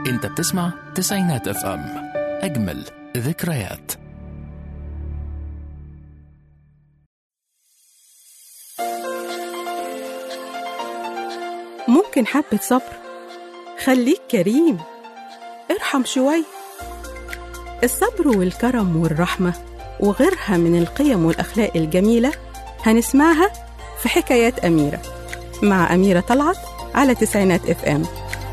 انت بتسمع تسعينات اف ام، اجمل ذكريات. ممكن حبة صبر، خليك كريم، ارحم شوي. الصبر والكرم والرحمة وغيرها من القيم والأخلاق الجميلة هنسمعها في حكايات أميرة مع أميرة طلعت على تسعينات اف ام.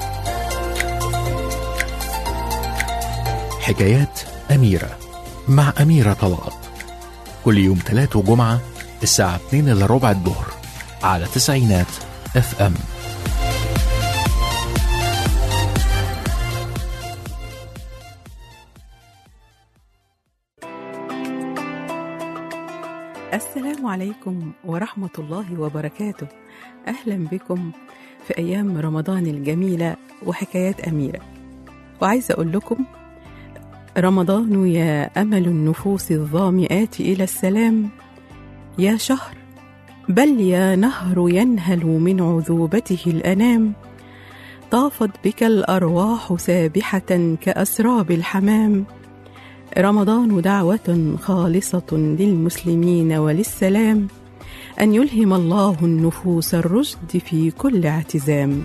حكايات أميرة مع أميرة طلعت كل يوم 3 وجمعة الساعة 2:15 الظهر على تسعينات اف ام. السلام عليكم ورحمة الله وبركاته. أهلا بكم في أيام رمضان الجميلة وحكايات أميرة. وعايزة أقول لكم رمضان يا أمل النفوس الظامئات إلى السلام، يا شهر بل يا نهر ينهل من عذوبته الأنام، طافت بك الأرواح سابحة كأسراب الحمام. رمضان دعوة خالصة للمسلمين وللسلام، أن يلهم الله النفوس الرشد في كل اعتزام.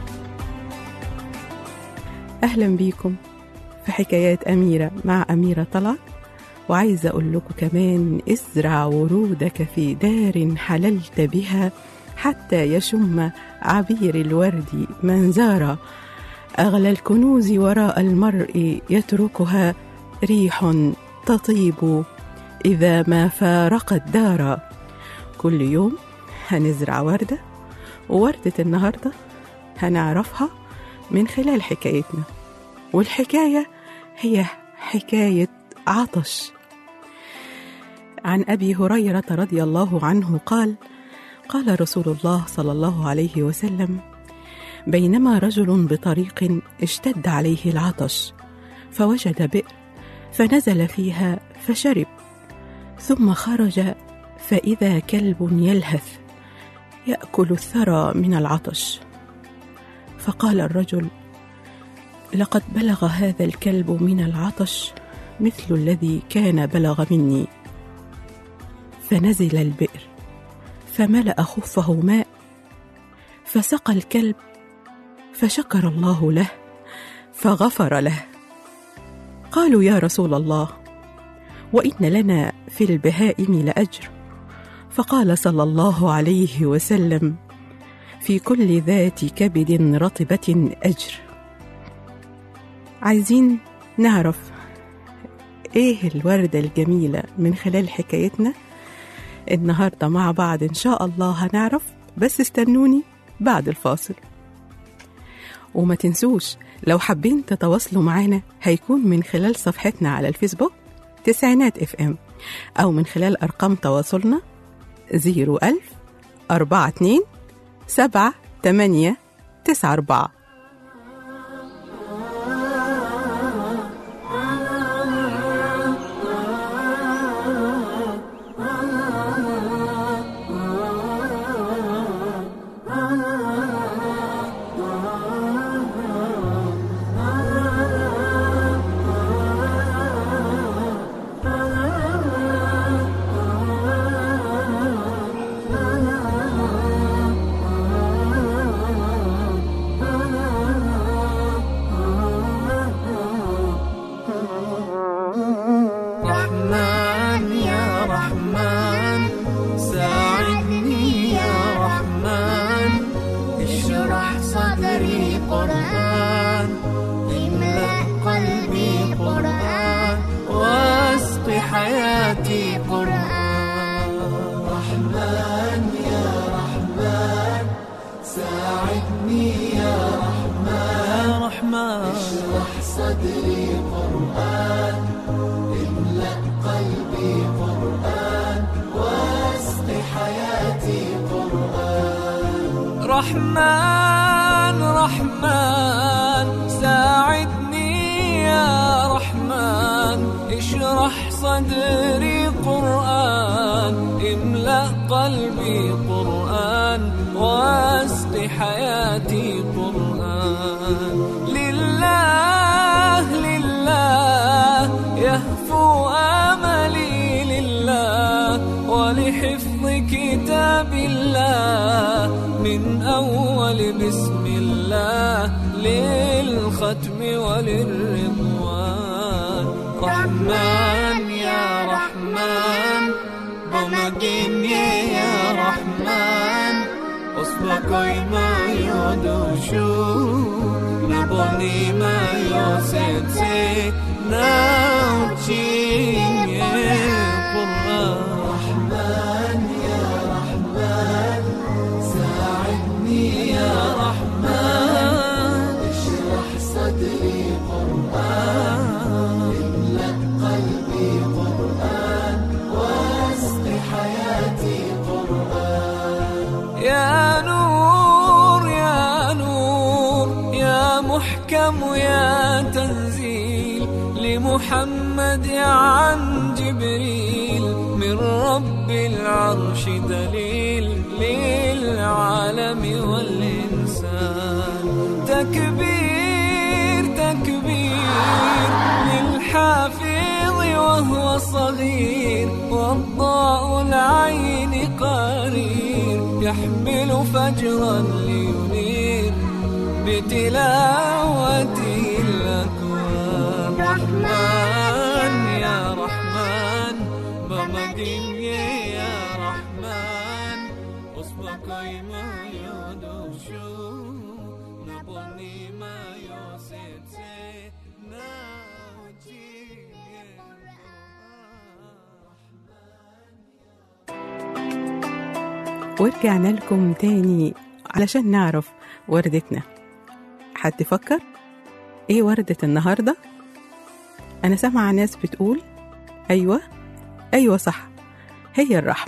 أهلا بكم في حكايات أميرة مع أميرة طلعت. وعايزة أقول لكم كمان ازرع ورودك في دار حللت بها، حتى يشم عبير الورد منزارا، أغلى الكنوز وراء المرء يتركها، ريح تطيب إذا ما فارقت دارا. كل يوم هنزرع وردة، ووردة النهاردة هنعرفها من خلال حكايتنا، والحكاية هي حكاية عطش. عن أبي هريرة رضي الله عنه قال: قال رسول الله صلى الله عليه وسلم: بينما رجل بطريق اشتد عليه العطش، فوجد بئر فنزل فيها فشرب، ثم خرج فإذا كلب يلهث يأكل الثرى من العطش، فقال الرجل: لقد بلغ هذا الكلب من العطش مثل الذي كان بلغ مني. فنزل البئر فملأ خفه ماء، فسقى الكلب، فشكر الله له فغفر له. قالوا: يا رسول الله، وإن لنا في البهائم لأجر. فقال صلى الله عليه وسلم: في كل ذات كبد رطبة أجر. عايزين نعرف إيه الوردة الجميلة من خلال حكايتنا النهاردة مع بعض إن شاء الله هنعرف، بس استنوني بعد الفاصل. وما تنسوش لو حابين تتواصلوا معنا هيكون من خلال صفحتنا على الفيسبوك تسعينات اف ام، أو من خلال أرقام تواصلنا 01000 42 78 94. رحمن رحمن ساعدني يا رحمن، اشرح صدري قرآن، املأ قلبي قرآن، واسق حياتي قرآن. لله لله يهفو آملي لله، ولحفظ كتاب الله من أول بسم الله للختم وللرضوان. رحمن يا رحمن بمجيني يا رحمن، أصبحي ما يدوشو نبني ما يوسيتي ناوتشيني قرآن. رحمن يا رحمن ساعدني يا رحمن، اشرح صدري قرآن، املأ قلبي قرآن، واسق حياتي قرآن. يا نور يا نور يا محكم يا تنزيل لمحمد عن جبريل، من رب العرش دليل للعالم والإنسان. تكبير تكبير للحافظ وهو صغير، والضاء العين قرير يحمل فجرا لينير بتلاوته الأكوان. رحمن يا رحمن بمجيني يا رحمن، أصبحي ما يدوشو نبني ما يوسيتي ناوتشيني. ورجعنا لكم تاني علشان نعرف وردتنا. حد فكر ايه وردة النهاردة؟ انا سامعة ناس بتقول ايوه صح، هي الرحمة.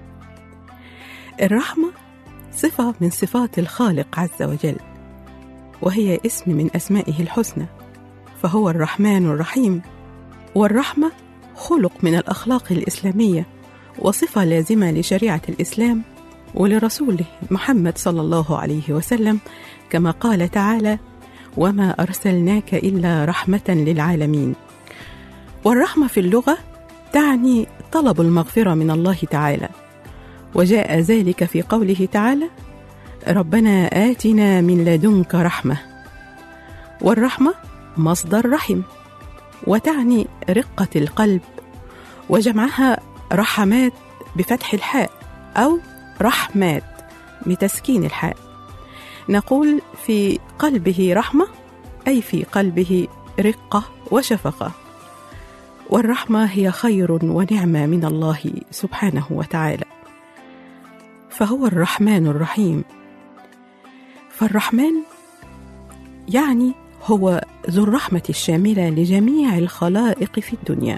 الرحمة صفة من صفات الخالق عز وجل، وهي اسم من أسمائه الحسنى، فهو الرحمن الرحيم. والرحمة خلق من الأخلاق الإسلامية، وصفة لازمة لشريعة الإسلام ولرسوله محمد صلى الله عليه وسلم، كما قال تعالى: وما أرسلناك إلا رحمة للعالمين. والرحمة في اللغة تعني طلب المغفرة من الله تعالى، وجاء ذلك في قوله تعالى: ربنا آتنا من لدنك رحمة. والرحمة مصدر رحم، وتعني رقة القلب، وجمعها رحمات بفتح الحاء أو رحمات بتسكين الحاء. نقول في قلبه رحمة، أي في قلبه رقة وشفقة. والرحمة هي خير ونعمة من الله سبحانه وتعالى، فهو الرحمن الرحيم. فالرحمن يعني هو ذو الرحمة الشاملة لجميع الخلائق في الدنيا.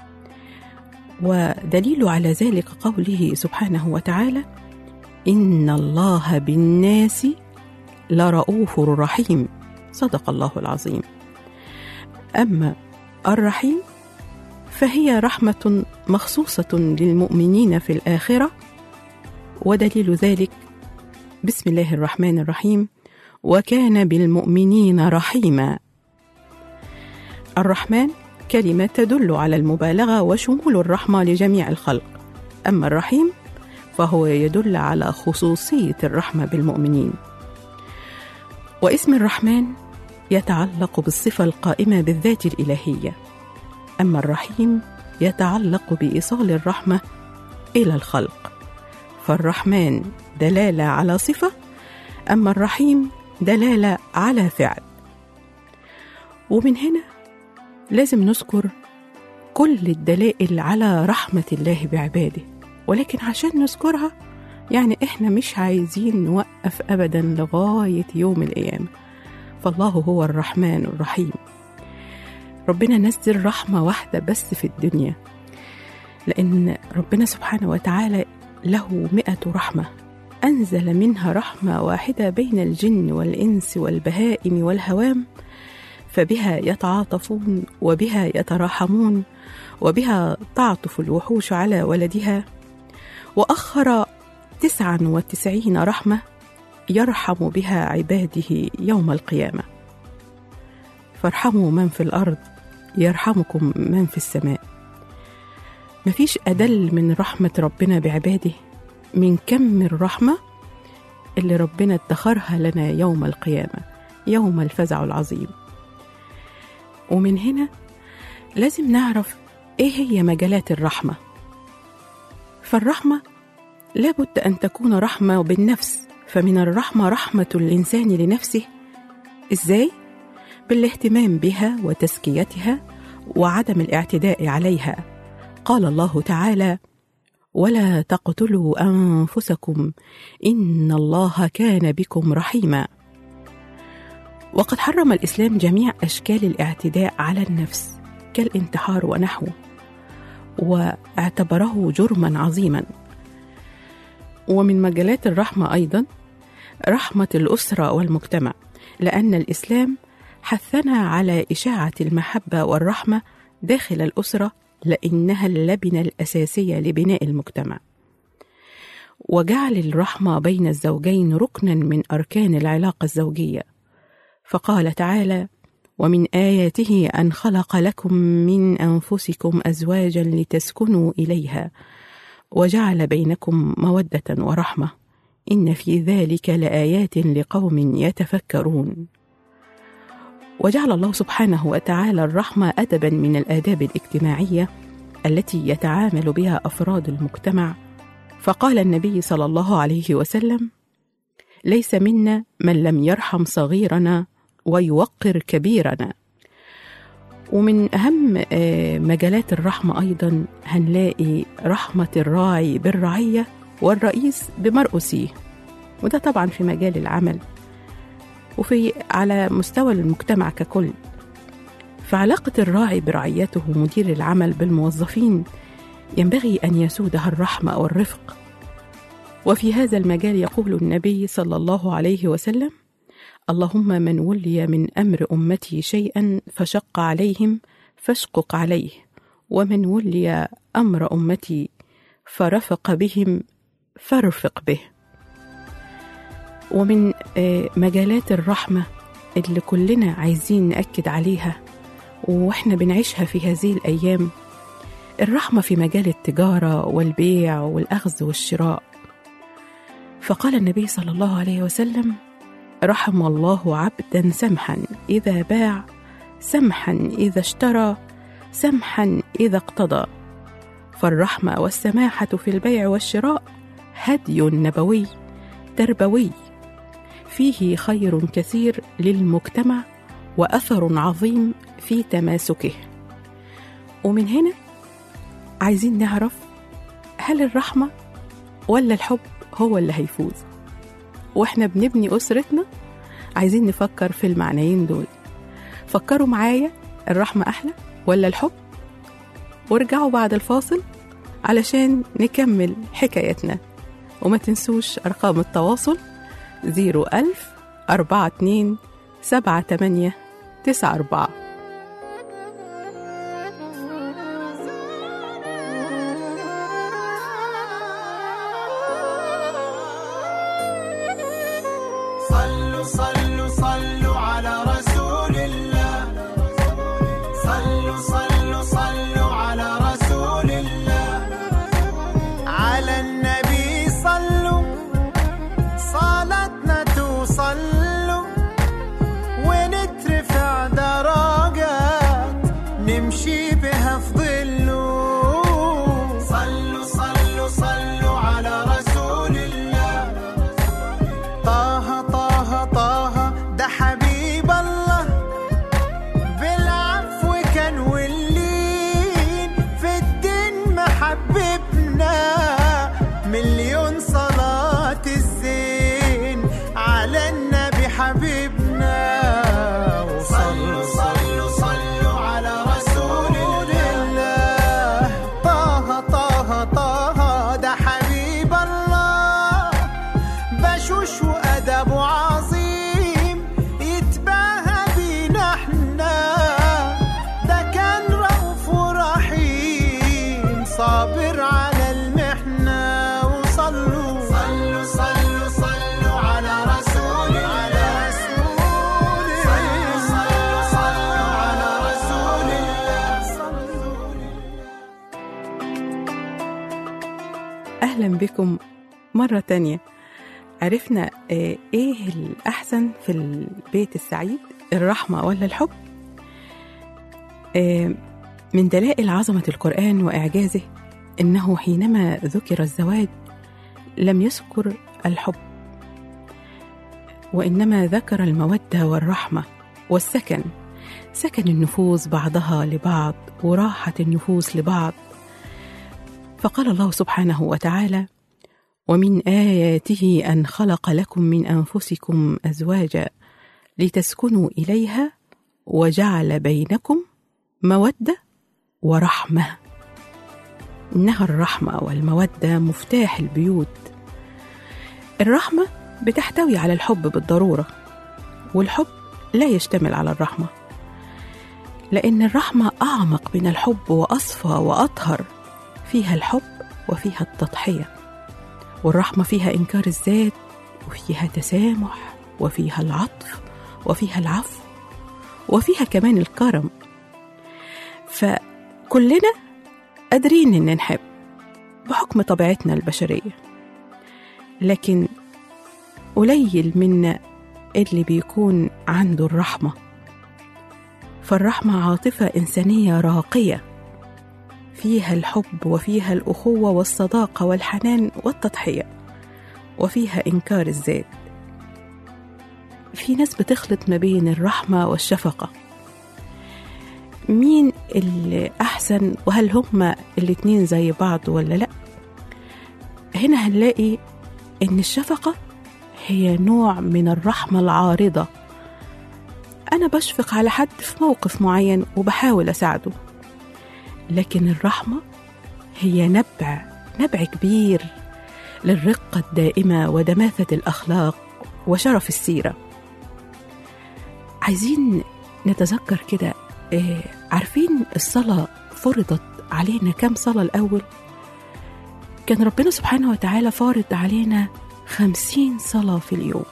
ودليل على ذلك قوله سبحانه وتعالى: إن الله بالناس لرؤوف رحيم، صدق الله العظيم. أما الرحيم فهي رحمة مخصوصة للمؤمنين في الآخرة، ودليل ذلك بسم الله الرحمن الرحيم: وكان بالمؤمنين رحيما. الرحمن كلمة تدل على المبالغة وشمول الرحمة لجميع الخلق. أما الرحيم فهو يدل على خصوصية الرحمة بالمؤمنين. واسم الرحمن يتعلق بالصفة القائمة بالذات الإلهية، أما الرحيم يتعلق بإيصال الرحمة إلى الخلق. فالرحمن دلالة على صفة، أما الرحيم دلالة على فعل. ومن هنا لازم نذكر كل الدلائل على رحمة الله بعباده، ولكن عشان نذكرها يعني إحنا مش عايزين نوقف أبدا لغاية يوم القيامة. فالله هو الرحمن الرحيم. ربنا نزل رحمة واحدة بس في الدنيا، لأن ربنا سبحانه وتعالى له 100 رحمة، أنزل منها رحمة واحدة بين الجن والإنس والبهائم والهوام، فبها يتعاطفون وبها يتراحمون وبها تعطف الوحوش على ولدها. وأخر 99 رحمة يرحم بها عباده يوم القيامة. فارحموا من في الأرض يرحمكم من في السماء. مفيش أدل من رحمة ربنا بعباده من كم الرحمة اللي ربنا ادخرها لنا يوم القيامة، يوم الفزع العظيم. ومن هنا لازم نعرف إيه هي مجالات الرحمة. فالرحمة لابد أن تكون رحمة بالنفس، فمن الرحمة رحمة الإنسان لنفسه. إزاي؟ بالاهتمام بها وتزكيتها وعدم الاعتداء عليها. قال الله تعالى: ولا تقتلوا أنفسكم إن الله كان بكم رحيما. وقد حرم الإسلام جميع أشكال الاعتداء على النفس كالانتحار ونحوه، واعتبره جرما عظيما. ومن مجالات الرحمة أيضا رحمة الأسرة والمجتمع، لأن الإسلام حثنا على إشاعة المحبة والرحمة داخل الأسرة، لأنها اللبنة الأساسية لبناء المجتمع. وجعل الرحمة بين الزوجين ركنا من أركان العلاقة الزوجية، فقال تعالى: ومن آياته أن خلق لكم من أنفسكم أزواجا لتسكنوا إليها وجعل بينكم مودة ورحمة إن في ذلك لآيات لقوم يتفكرون. وجعل الله سبحانه وتعالى الرحمة أدبا من الآداب الاجتماعية التي يتعامل بها أفراد المجتمع، فقال النبي صلى الله عليه وسلم: ليس منا من لم يرحم صغيرنا ويوقر كبيرنا. ومن أهم مجالات الرحمة أيضا هنلاقي رحمة الراعي بالرعية والرئيس بمرؤوسيه، وده طبعا في مجال العمل وفي على مستوى المجتمع ككل. فعلاقة الراعي برعيته ومدير العمل بالموظفين ينبغي أن يسودها الرحمة والرفق. وفي هذا المجال يقول النبي صلى الله عليه وسلم: اللهم من ولي من أمر أمتي شيئا فشق عليهم فاشقق عليه، ومن ولي أمر أمتي فرفق بهم فارفق به. ومن مجالات الرحمة اللي كلنا عايزين نأكد عليها وإحنا بنعيشها في هذه الأيام الرحمة في مجال التجارة والبيع والأخذ والشراء. فقال النبي صلى الله عليه وسلم: رحم الله عبدا سمحا إذا باع، سمحا إذا اشترى، سمحا إذا اقتضى. فالرحمة والسماحة في البيع والشراء هدي نبوي تربوي فيه خير كثير للمجتمع وأثر عظيم في تماسكه. ومن هنا عايزين نعرف هل الرحمة ولا الحب هو اللي هيفوز؟ وإحنا بنبني أسرتنا عايزين نفكر في المعنيين دول. فكروا معايا، الرحمة أحلى ولا الحب؟ وارجعوا بعد الفاصل علشان نكمل حكايتنا. وما تنسوش أرقام التواصل 01000 42 78 94. صلوا صلوا صلوا على رسول الله، صلوا صلوا صلوا على رسول الله، على النبي صلوا صلاتنا توصلوا ونترفع درجة بكم مرة تانية. عرفنا إيه الأحسن في البيت السعيد، الرحمة ولا الحب؟ من دلائل عظمة القرآن وإعجازه إنه حينما ذكر الزواج لم يذكر الحب، وإنما ذكر المودة والرحمة والسكن، سكن النفوس بعضها لبعض وراحة النفوس لبعض. فقال الله سبحانه وتعالى: ومن آياته أن خلق لكم من أنفسكم أزواجا لتسكنوا إليها وجعل بينكم مودة ورحمة. إنها الرحمة والمودة مفتاح البيوت. الرحمة بتحتوي على الحب بالضرورة، والحب لا يشتمل على الرحمة، لأن الرحمة أعمق من الحب وأصفى وأطهر. فيها الحب وفيها التضحية، والرحمة فيها إنكار الذات، وفيها تسامح، وفيها العطف، وفيها العفو، وفيها كمان الكرم. فكلنا قادرين إن نحب بحكم طبيعتنا البشرية، لكن قليل منا اللي بيكون عنده الرحمة. فالرحمة عاطفة إنسانية راقية فيها الحب وفيها الأخوة والصداقة والحنان والتضحية، وفيها إنكار الذات. في ناس بتخلط ما بين الرحمة والشفقة. مين اللي أحسن، وهل هما الاتنين زي بعض ولا لأ؟ هنا هنلاقي إن الشفقة هي نوع من الرحمة العارضة. أنا بشفق على حد في موقف معين وبحاول أساعده، لكن الرحمة هي نبع كبير للرقة الدائمة ودماثة الأخلاق وشرف السيرة. عايزين نتذكر كده، عارفين الصلاة فرضت علينا كم صلاة الأول؟ كان ربنا سبحانه وتعالى فارض علينا 50 صلاة في اليوم.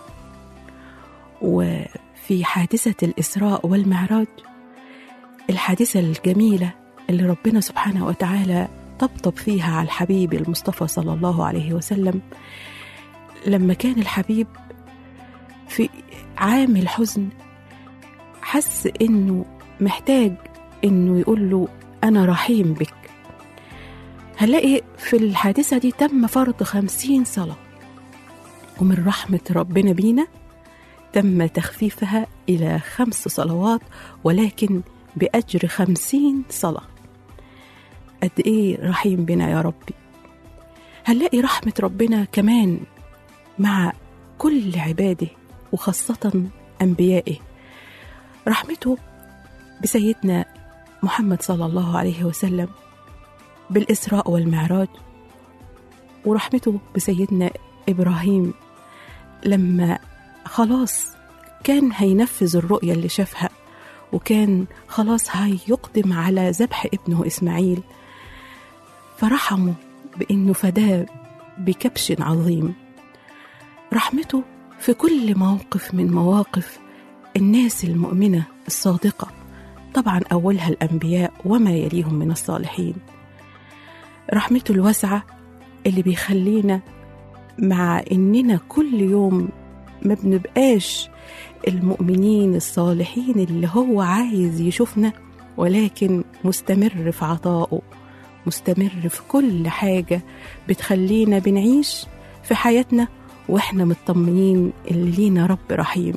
وفي حادثة الإسراء والمعراج، الحادثة الجميلة اللي ربنا سبحانه وتعالى طبطب فيها على الحبيب المصطفى صلى الله عليه وسلم، لما كان الحبيب في عام الحزن حس إنه محتاج إنه يقول له أنا رحيم بك. هنلاقي في الحادثة دي تم فرض 50 صلاة، ومن رحمة ربنا بينا تم تخفيفها إلى 5 صلوات، ولكن بأجر 50 صلاة. قد إيه رحيم بنا يا ربي. هنلاقي رحمة ربنا كمان مع كل عباده وخاصة أنبيائه. رحمته بسيدنا محمد صلى الله عليه وسلم بالإسراء والمعراج، ورحمته بسيدنا إبراهيم لما خلاص كان هينفذ الرؤية اللي شافها، وكان خلاص هيقدم على ذبح ابنه إسماعيل، فرحمه بأنه فداه بكبش عظيم. رحمته في كل موقف من مواقف الناس المؤمنة الصادقة، طبعا أولها الأنبياء وما يليهم من الصالحين. رحمته الواسعة اللي بيخلينا مع إننا كل يوم ما بنبقاش المؤمنين الصالحين اللي هو عايز يشوفنا، ولكن مستمر في عطائه، مستمر في كل حاجة بتخلينا بنعيش في حياتنا وإحنا مطمنين اللي لينا رب رحيم.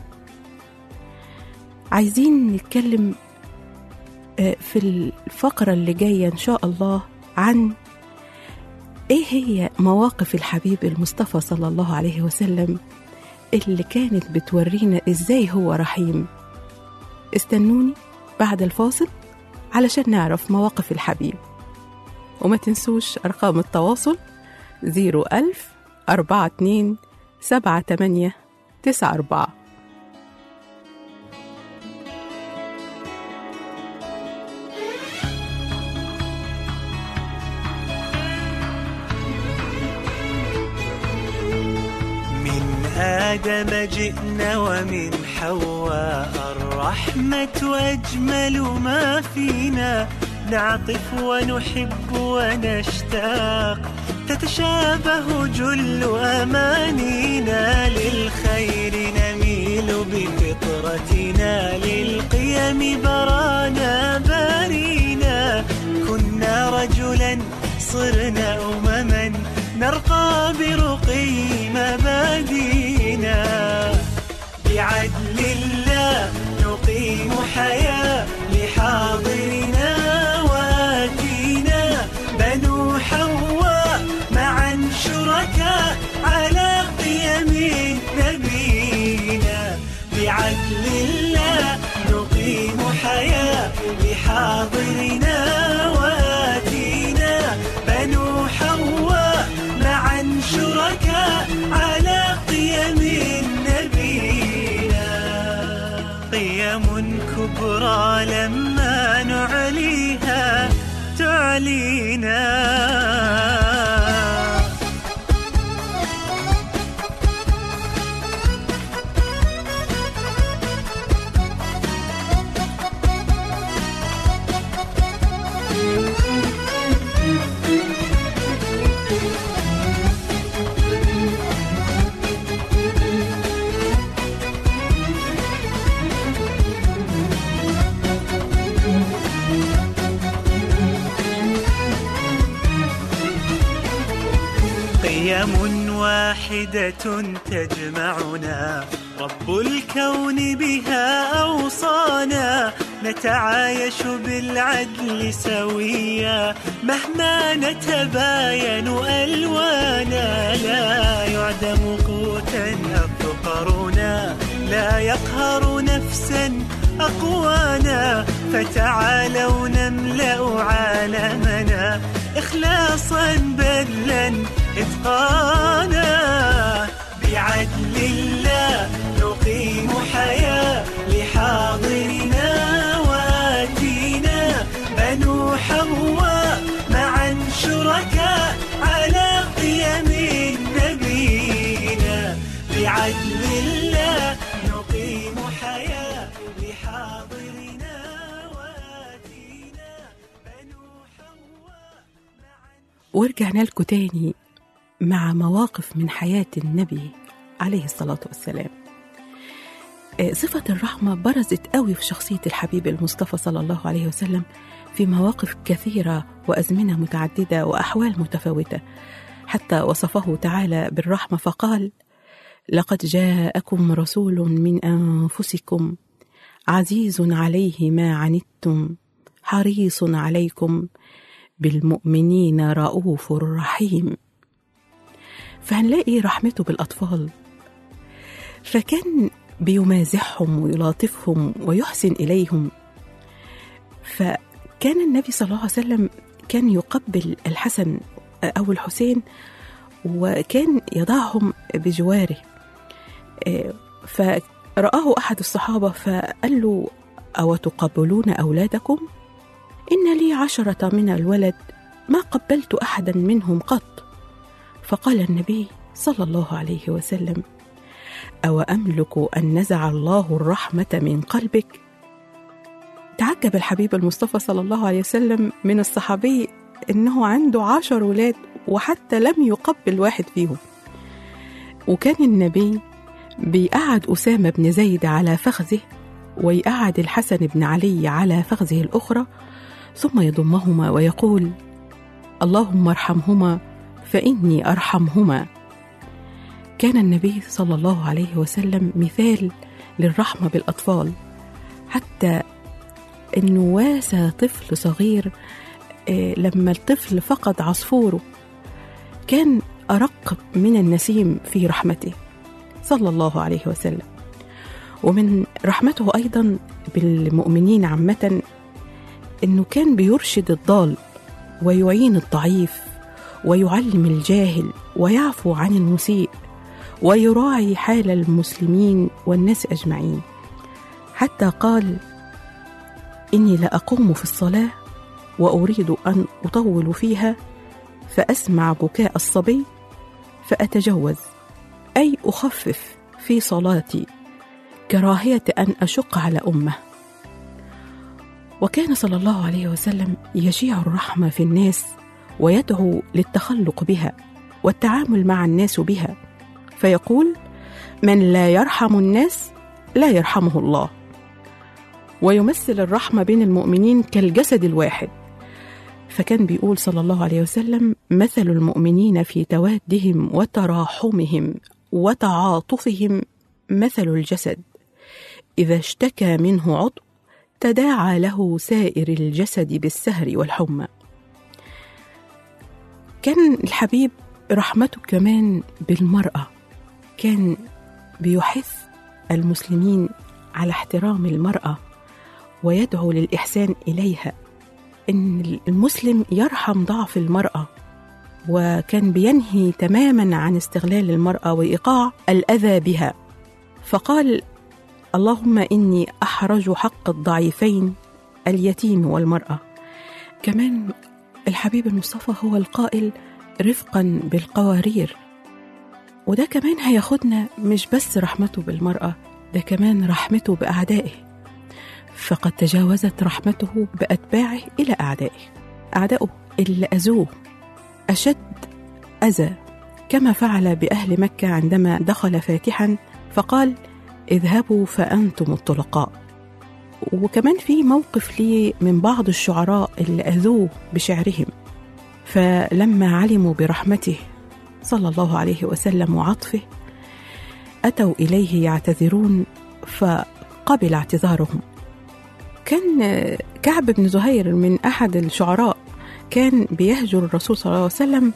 عايزين نتكلم في الفقرة اللي جاية إن شاء الله عن إيه هي مواقف الحبيب المصطفى صلى الله عليه وسلم اللي كانت بتورينا إزاي هو رحيم. استنوني بعد الفاصل علشان نعرف مواقف الحبيب، وما تنسوش أرقام التواصل 01000 42 78 94. آدم جئنا ومن حواء الرحمة أجمل ما فينا، نعطف ونحب ونشتاق تتشابه جل أمانينا، للخير نميل بفطرتنا، للقيم برانا بارينا. كنا رجلا صرنا أمما، نرقى برقي مبادينا. بعدل الله نقيم حياة لحاضرنا وآتينا. بنو حواء معا شركاء على قيم نبينا. بعدل الله نقيم حياة لحاضرنا وآتينا. بنو حواء معا شركاء على قيم نبينا. قيم كبرى لما نعليها تعلينا. قيم واحدة تجمعنا، رب الكون بها أوصانا. نتعايش بالعدل سويا مهما نتباين ألوانا. لا يعدم قوتا أفقرنا، لا يقهر نفسا أقوانا. فتعالوا نملأ عالمنا إخلاصا بذلا إتقانا. بعدل الله نقيم حياة لحاضرنا وآتينا. بنو حواء معا شركاء على قيم نبينا. بعدل الله نقيم حياة لحاضرنا وآتينا. بنو حواء معا. ورجعنا لكم تاني مع مواقف من حياة النبي عليه الصلاة والسلام. صفة الرحمة برزت قوي في شخصية الحبيب المصطفى صلى الله عليه وسلم في مواقف كثيرة وأزمنة متعددة وأحوال متفاوتة، حتى وصفه تعالى بالرحمة فقال: لقد جاءكم رسول من أنفسكم عزيز عليه ما عنتم حريص عليكم بالمؤمنين رؤوف رحيم. فهنلاقي رحمته بالأطفال، فكان بيمازحهم ويلاطفهم ويحسن إليهم. فكان النبي صلى الله عليه وسلم كان يقبل الحسن أو الحسين وكان يضعهم بجواره. فرآه أحد الصحابة فقال له: أو تقبلون أولادكم؟ إن لي 10 من الولد ما قبلت أحدا منهم قط. فقال النبي صلى الله عليه وسلم: أو أملك أن نزع الله الرحمة من قلبك؟ تعجب الحبيب المصطفى صلى الله عليه وسلم من الصحابي إنه عنده 10 ولاد وحتى لم يقبل واحد فيهم. وكان النبي بيقعد أسامة بن زيد على فخذه ويقعد الحسن بن علي على فخذه الأخرى، ثم يضمهما ويقول: اللهم ارحمهما فإني أرحمهما. كان النبي صلى الله عليه وسلم مثال للرحمة بالأطفال، حتى أنه واسى طفل صغير لما الطفل فقد عصفوره كان أرق من النسيم في رحمته صلى الله عليه وسلم. ومن رحمته أيضا بالمؤمنين عامة أنه كان بيرشد الضال ويعين الضعيف ويعلم الجاهل ويعفو عن المسيء ويراعي حال المسلمين والناس أجمعين، حتى قال: إني لأقوم في الصلاة وأريد أن أطول فيها فأسمع بكاء الصبي فأتجوز، أي أخفف في صلاتي كراهية أن أشق على أمه. وكان صلى الله عليه وسلم يشيع الرحمة في الناس ويدعو للتخلق بها والتعامل مع الناس بها، فيقول: من لا يرحم الناس لا يرحمه الله. ويمثل الرحمة بين المؤمنين كالجسد الواحد، فكان بيقول صلى الله عليه وسلم: مثل المؤمنين في توادهم وتراحمهم وتعاطفهم مثل الجسد، إذا اشتكى منه عضو تداعى له سائر الجسد بالسهر والحمى. كان الحبيب رحمته كمان بالمرأة، كان بيحث المسلمين على احترام المرأة ويدعو للإحسان إليها، إن المسلم يرحم ضعف المرأة، وكان بينهي تماما عن استغلال المرأة وإيقاع الأذى بها. فقال: اللهم إني أحرج حق الضعيفين اليتيم والمرأة. كمان الحبيب المصطفى هو القائل: رفقا بالقوارير. وده كمان هياخدنا مش بس رحمته بالمرأة، ده كمان رحمته بأعدائه، فقد تجاوزت رحمته بأتباعه إلى أعدائه اللي أذوه أشد أذى، كما فعل بأهل مكة عندما دخل فاتحا فقال: اذهبوا فأنتم الطلقاء. وكمان في موقف لي من بعض الشعراء اللي أذوه بشعرهم، فلما علموا برحمته صلى الله عليه وسلم وعطفه أتوا إليه يعتذرون فقبل اعتذارهم. كان كعب بن زهير من أحد الشعراء كان بيهجر الرسول صلى الله عليه وسلم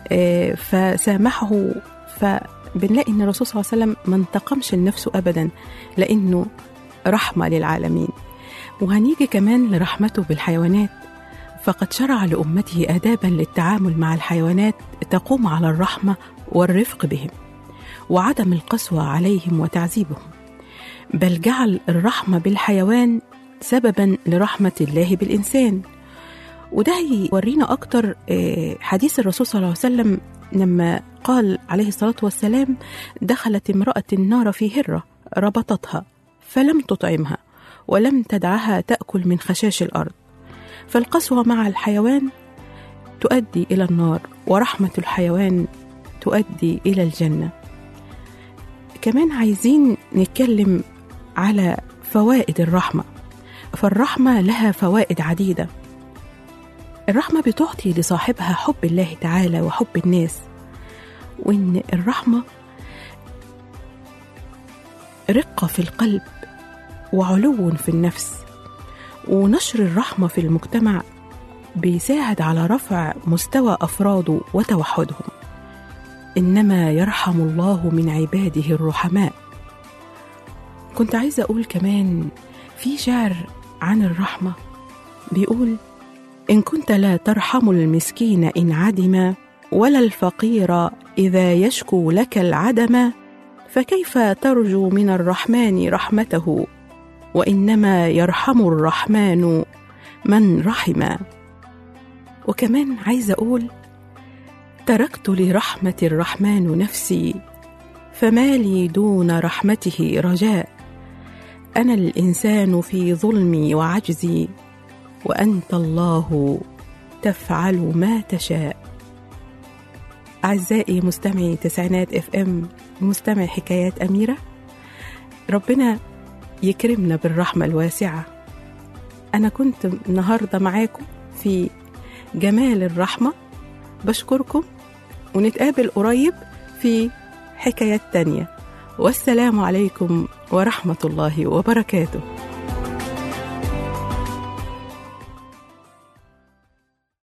فسامحه، فبنلاقي أن الرسول صلى الله عليه وسلم ما انتقمش لنفسه أبدا لأنه رحمة للعالمين. وهنيجي كمان لرحمته بالحيوانات، فقد شرع لأمته آدابا للتعامل مع الحيوانات تقوم على الرحمة والرفق بهم وعدم القسوة عليهم وتعذيبهم، بل جعل الرحمة بالحيوان سببا لرحمة الله بالإنسان. وده يورينا أكتر حديث الرسول صلى الله عليه وسلم لما قال عليه الصلاة والسلام: دخلت امرأة النار في هرة ربطتها فلم تطعمها ولم تدعها تأكل من خشاش الأرض. فالقسوة مع الحيوان تؤدي إلى النار، ورحمة الحيوان تؤدي إلى الجنة. كمان عايزين نتكلم على فوائد الرحمة، فالرحمة لها فوائد عديدة. الرحمة بتعطي لصاحبها حب الله تعالى وحب الناس، وإن الرحمة رقة في القلب وعلو في النفس، ونشر الرحمة في المجتمع بيساعد على رفع مستوى أفراده وتوحدهم. إنما يرحم الله من عباده الرحماء. كنت عايزة أقول كمان في شعر عن الرحمة بيقول: إن كنت لا ترحم المسكين إن عدم، ولا الفقير إذا يشكو لك العدم، فكيف ترجو من الرحمن رحمته، وإنما يرحم الرحمن من رحم. وكمان عايزة أقول: تركت لرحمة الرحمن نفسي، فما لي دون رحمته رجاء، أنا الإنسان في ظلمي وعجزي، وأنت الله تفعل ما تشاء. أعزائي مستمعي تسعينات FM، مستمع حكايات أميرة، ربنا يكرمنا بالرحمة الواسعة. أنا كنت النهاردة معاكم في جمال الرحمة، بشكركم ونتقابل قريب في حكايات تانية، والسلام عليكم ورحمة الله وبركاته.